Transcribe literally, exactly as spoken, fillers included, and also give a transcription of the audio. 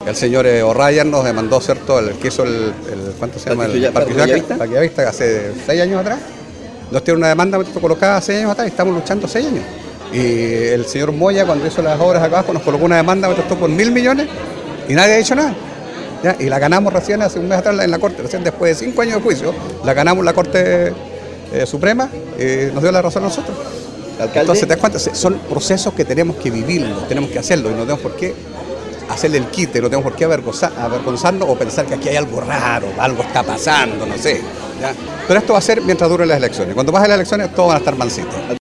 el señor eh, O'Ryan nos demandó, ¿cierto?, el que hizo el, el ¿cuánto se llama? El Parque Bellavista, Parque Bellavista, hace seis años atrás. Nos tiene una demanda colocada hace seis años atrás y estamos luchando seis años. Y el señor Moya, cuando hizo las obras acá abajo, nos colocó una demanda por mil millones y nadie ha dicho nada. ¿Ya? Y la ganamos recién hace un mes atrás en la Corte, recién después de cinco años de juicio, la ganamos en la Corte eh, Suprema y nos dio la razón a nosotros. ¿Alcalde? Entonces, ¿te das cuenta? Son procesos que tenemos que vivirlos, tenemos que hacerlo y no tenemos por qué hacerle el quite, no tenemos por qué avergonzar, avergonzarnos o pensar que aquí hay algo raro, algo está pasando, no sé. ¿Ya? Pero esto va a ser mientras duren las elecciones. Cuando pasen las elecciones, todos van a estar mansitos.